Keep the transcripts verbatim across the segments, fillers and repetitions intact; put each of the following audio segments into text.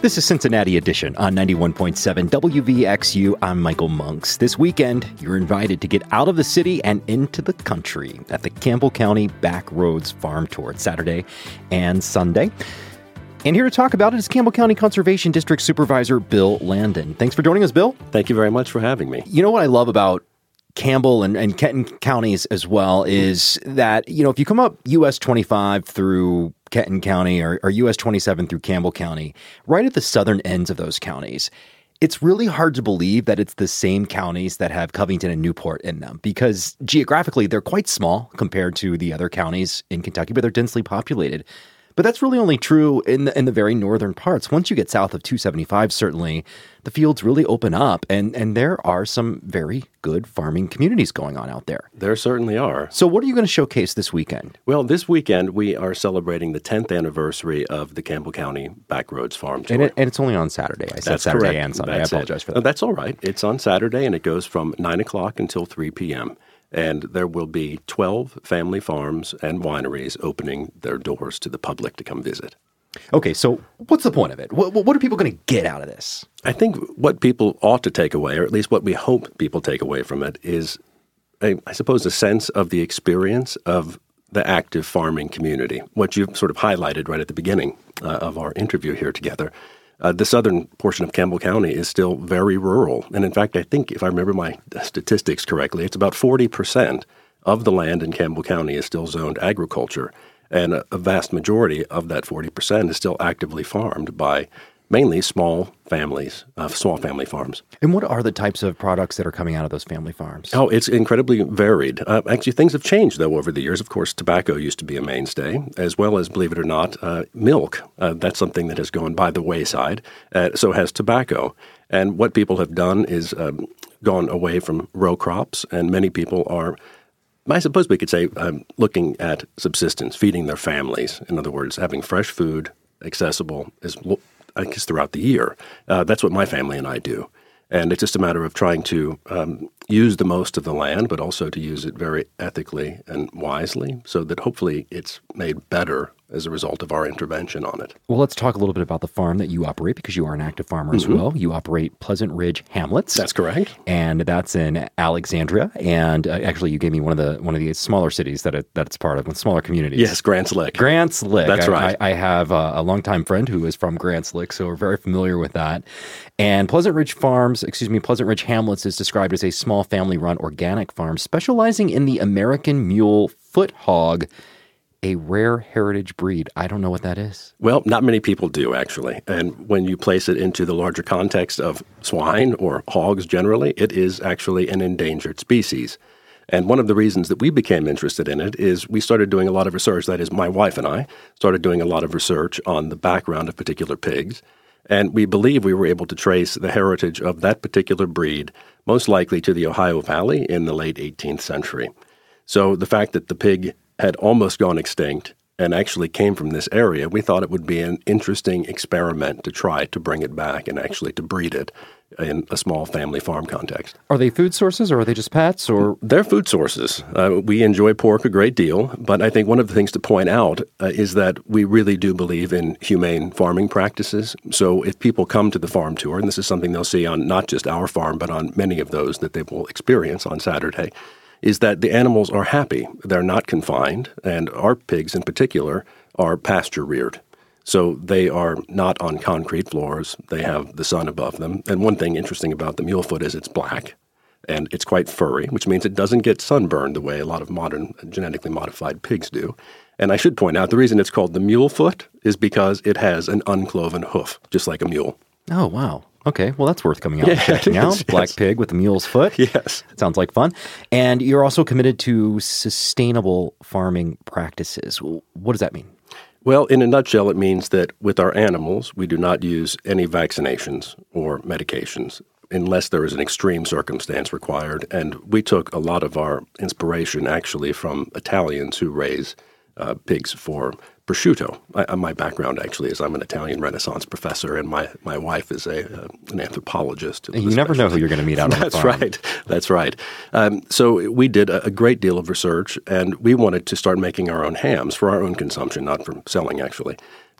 This is Cincinnati Edition on ninety-one point seven W V X U. I'm Michael Monks. This weekend, you're invited to get out of the city and into the country at the Campbell County Backroads Farm Tour. It's Saturday and Sunday. And here to talk about it is Campbell County Conservation District Supervisor Bill Landon. Thanks for joining us, Bill. Thank you very much for having me. You know what I love about Campbell and, and Kenton counties as well is that, you know, if you come up U S twenty-five through Kenton County or, or U S twenty-seven through Campbell County, right at the southern ends of those counties, it's really hard to believe that it's the same counties that have Covington and Newport in them because geographically they're quite small compared to the other counties in Kentucky, but they're densely populated. But that's really only true in the, in the very northern parts. Once you get south of two seventy-five, certainly, the fields really open up, and, and there are some very good farming communities going on out there. There certainly are. So what are you going to showcase this weekend? Well, this weekend we are celebrating the tenth anniversary of the Campbell County Backroads Farm Tour. And, it, and it's only on Saturday. I said That's Saturday correct. and Sunday. That's I apologize it. for that. That's all right. It's on Saturday, and it goes from nine o'clock until three p.m., and there will be twelve family farms and wineries opening their doors to the public to come visit. Okay, so what's the point of it? What, what are people going to get out of this? I think what people ought to take away, or at least what we hope people take away from it, is, a, I suppose, a sense of the experience of the active farming community, what you've sort of highlighted right at the beginning uh, of our interview here together. Uh, the southern portion of Campbell County is still very rural. And in fact, I think if I remember my statistics correctly, it's about forty percent of the land in Campbell County is still zoned agriculture. And a, a vast majority of that forty percent is still actively farmed by mainly small families, uh, small family farms. And what are the types of products that are coming out of those family farms? Oh, it's incredibly varied. Uh, actually, things have changed, though, over the years. Of course, tobacco used to be a mainstay, as well as, believe it or not, uh, milk. Uh, that's something that has gone by the wayside. Uh, so has tobacco. And what people have done is um, gone away from row crops, and many people are, I suppose we could say, um, looking at subsistence, feeding their families. In other words, having fresh food accessible is I guess throughout the year. Uh, that's what my family and I do. And it's just a matter of trying to um, use the most of the land, but also to use it very ethically and wisely so that hopefully it's made better as a result of our intervention on it. Well, let's talk a little bit about the farm that you operate because you are an active farmer mm-hmm. as well. You operate Pleasant Ridge Hamlets. That's correct. And that's in Alexandria. And uh, actually, you gave me one of the one of the smaller cities that it, that it's part of, smaller communities. Yes, Grants Lick. Grants Lick. That's I, right. I, I have a, a longtime friend who is from Grants Lick, so we're very familiar with that. And Pleasant Ridge Farms, excuse me, Pleasant Ridge Hamlets is described as a small family-run organic farm specializing in the American Mule Foot Hog, a rare heritage breed. I don't know what that is. Well, not many people do, actually. And when you place it into the larger context of swine or hogs generally, it is actually an endangered species. And one of the reasons that we became interested in it is we started doing a lot of research. That is, my wife and I started doing a lot of research on the background of particular pigs. And we believe we were able to trace the heritage of that particular breed, most likely to the Ohio Valley in the late eighteenth century. So the fact that the pig had almost gone extinct and actually came from this area, we thought it would be an interesting experiment to try to bring it back and actually to breed it in a small family farm context. Are they food sources or are they just pets? Or They're food sources. Uh, we enjoy pork a great deal, but I think one of the things to point out uh, is that we really do believe in humane farming practices. So if people come to the farm tour, and this is something they'll see on not just our farm, but on many of those that they will experience on Saturday, is that the animals are happy. They're not confined, and our pigs in particular are pasture-reared. So they are not on concrete floors. They have the sun above them. And one thing interesting about the mulefoot is it's black, and it's quite furry, which means it doesn't get sunburned the way a lot of modern genetically modified pigs do. And I should point out, the reason it's called the mulefoot is because it has an uncloven hoof, just like a mule. Oh, wow. Okay, well, that's worth coming out and Yeah, checking it is, out. yes. Black pig with a mule's foot. Yes. Sounds like fun. And you're also committed to sustainable farming practices. What does that mean? Well, in a nutshell, it means that with our animals, we do not use any vaccinations or medications unless there is an extreme circumstance required. And we took a lot of our inspiration actually from Italians who raise uh, pigs for prosciutto. I, my background actually is I'm an Italian Renaissance professor, and my, my wife is a uh, an anthropologist. You never know who you're going to meet out on the That's farm. right. That's right. Um, so we did a, a great deal of research, and we wanted to start making our own hams for our own consumption, not for selling, actually.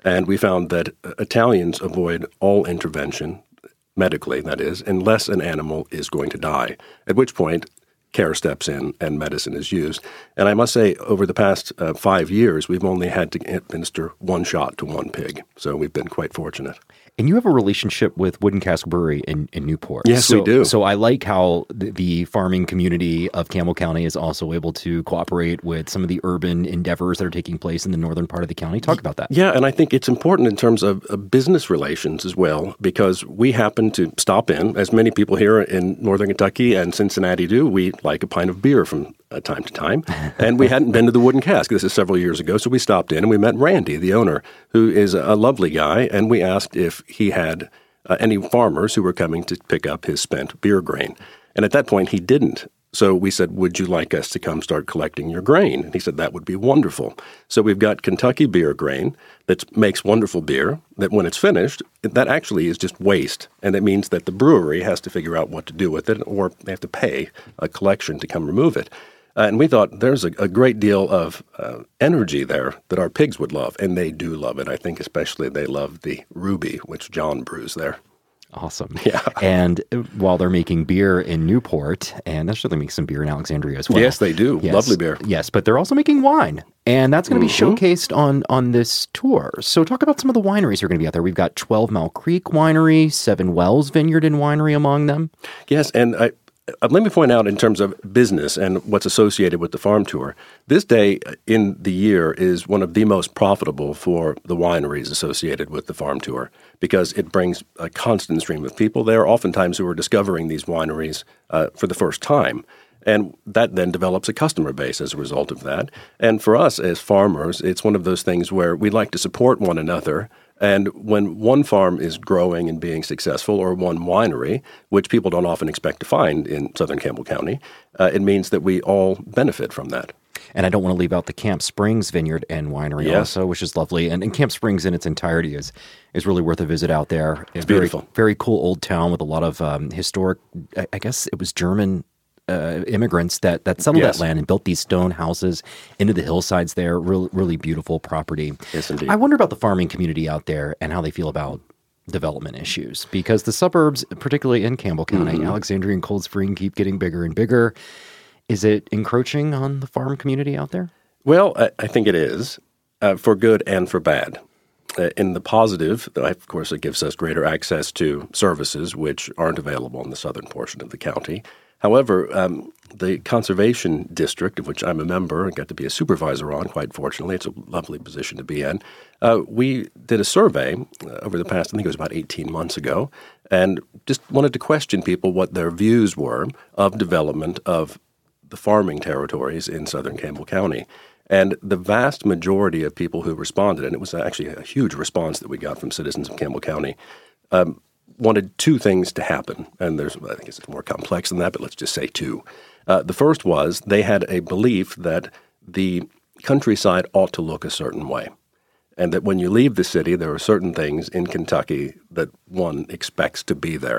And we found that Italians avoid all intervention, medically, that is, unless an animal is going to die, at which point care steps in and medicine is used. And I must say, over the past uh, five years, we've only had to administer one shot to one pig. So we've been quite fortunate. And you have a relationship with Wooden Cask Brewery in, in Newport. Yes, so, we do. So I like how the, the farming community of Campbell County is also able to cooperate with some of the urban endeavors that are taking place in the northern part of the county. Talk about that. Yeah, and I think it's important in terms of, of business relations as well, because we happen to stop in, as many people here in northern Kentucky and Cincinnati do. We like a pint of beer from uh, time to time, and we hadn't been to the Wooden Cask. This is several years ago, so we stopped in and we met Randy, the owner, who is a lovely guy, and we asked if he had uh, any farmers who were coming to pick up his spent beer grain. And at that point, he didn't. So we said, would you like us to come start collecting your grain? And he said, that would be wonderful. So we've got Kentucky beer grain that makes wonderful beer, that when it's finished, that actually is just waste. And it means that the brewery has to figure out what to do with it, or they have to pay a collection to come remove it. Uh, and we thought there's a, a great deal of uh, energy there that our pigs would love, and they do love it. I think especially they love the Ruby, which John brews there. Awesome. Yeah. And while they're making beer in Newport, and they're sure they make some beer in Alexandria as well. Yes, they do. Yes. Lovely beer. Yes, but they're also making wine. And that's going to Mm-hmm. be showcased on, on this tour. So talk about some of the wineries that are going to be out there. We've got twelve Mile Creek Winery, Seven Wells Vineyard and Winery among them. Yes, and I, uh, let me point out in terms of business and what's associated with the farm tour, this day in the year is one of the most profitable for the wineries associated with the farm tour because it brings a constant stream of people there, oftentimes who are discovering these wineries uh, for the first time. And that then develops a customer base as a result of that. And for us as farmers, it's one of those things where we like to support one another. And when one farm is growing and being successful, or one winery, which people don't often expect to find in southern Campbell County, uh, it means that we all benefit from that. And I don't want to leave out the Camp Springs Vineyard and Winery Yes. also, which is lovely. And, and Camp Springs in its entirety is is really worth a visit out there. It's very, beautiful. Very cool old town with a lot of um, historic, I, I guess it was German uh, immigrants that, that settled Yes. that land and built these stone houses into the hillsides there. Really, really beautiful property. Yes, indeed. I wonder about the farming community out there and how they feel about development issues, because the suburbs, particularly in Campbell County, Mm-hmm. Alexandria and Cold Spring, keep getting bigger and bigger. Is it encroaching on the farm community out there? Well, I, I think it is, uh, for good and for bad. Uh, in the positive, of course, it gives us greater access to services which aren't available in the southern portion of the county. However, um, the Conservation District, of which I'm a member and got to be a supervisor on, quite fortunately, it's a lovely position to be in, uh, we did a survey uh, over the past, I think it was about eighteen months ago, and just wanted to question people what their views were of development of the farming territories in southern Campbell County. And the vast majority of people who responded, and it was actually a huge response that we got from citizens of Campbell County, um, wanted two things to happen. And there's, I think it's more complex than that, but let's just say two. Uh, the first was they had a belief that the countryside ought to look a certain way, and that when you leave the city, there are certain things in Kentucky that one expects to be there.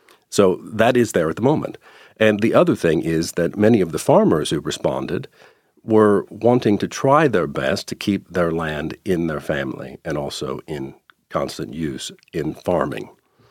So that is there at the moment. And the other thing is that many of the farmers who responded were wanting to try their best to keep their land in their family and also in constant use in farming.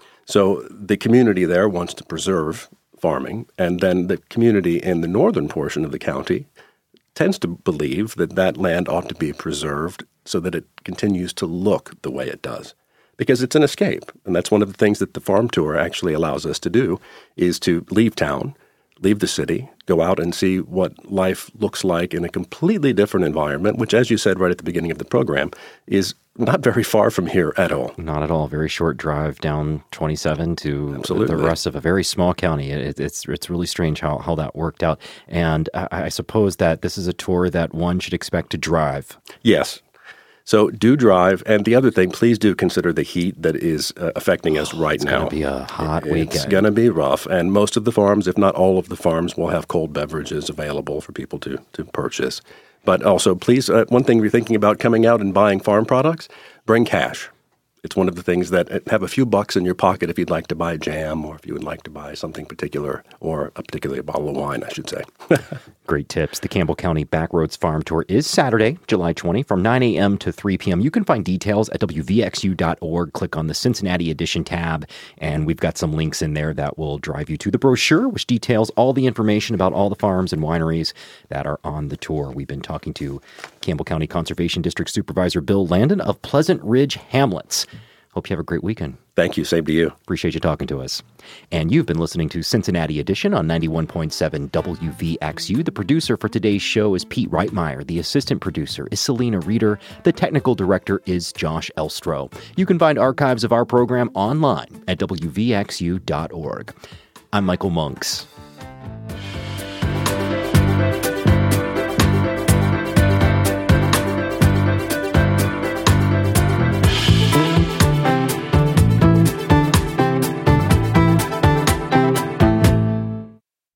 So the community there wants to preserve farming, and then the community in the northern portion of the county tends to believe that that land ought to be preserved so that it continues to look the way it does. Because it's an escape, and that's one of the things that the farm tour actually allows us to do, is to leave town, leave the city, go out and see what life looks like in a completely different environment, which, as you said right at the beginning of the program, is not very far from here at all. Not at all. Very short drive down twenty-seven to Absolutely. the rest of a very small county. It, it's it's really strange how, how that worked out. And I, I suppose that this is a tour that one should expect to drive. Yes. So do drive. And the other thing, please do consider the heat that is uh, affecting us right It's now. going to be a hot It's weekend. going to be rough. And most of the farms, if not all of the farms, will have cold beverages available for people to, to purchase. But also, please, uh, one thing you're thinking about coming out and buying farm products, bring cash. It's one of the things that have a few bucks in your pocket if you'd like to buy jam or if you would like to buy something particular or a particularly bottle of wine, I should say. Great tips. The Campbell County Backroads Farm Tour is Saturday, July twentieth from nine a.m. to three p.m. You can find details at W V X U dot org. Click on the Cincinnati Edition tab, and we've got some links in there that will drive you to the brochure, which details all the information about all the farms and wineries that are on the tour. We've been talking to Campbell County Conservation District Supervisor Bill Landon of Pleasant Ridge Hamlets. Hope you have a great weekend. Thank you. Same to you. Appreciate you talking to us. And you've been listening to Cincinnati Edition on ninety-one point seven W V X U. The producer for today's show is Pete Reitmeyer. The assistant producer is Selena Reeder. The technical director is Josh Elstro. You can find archives of our program online at W V X U dot org. I'm Michael Monks.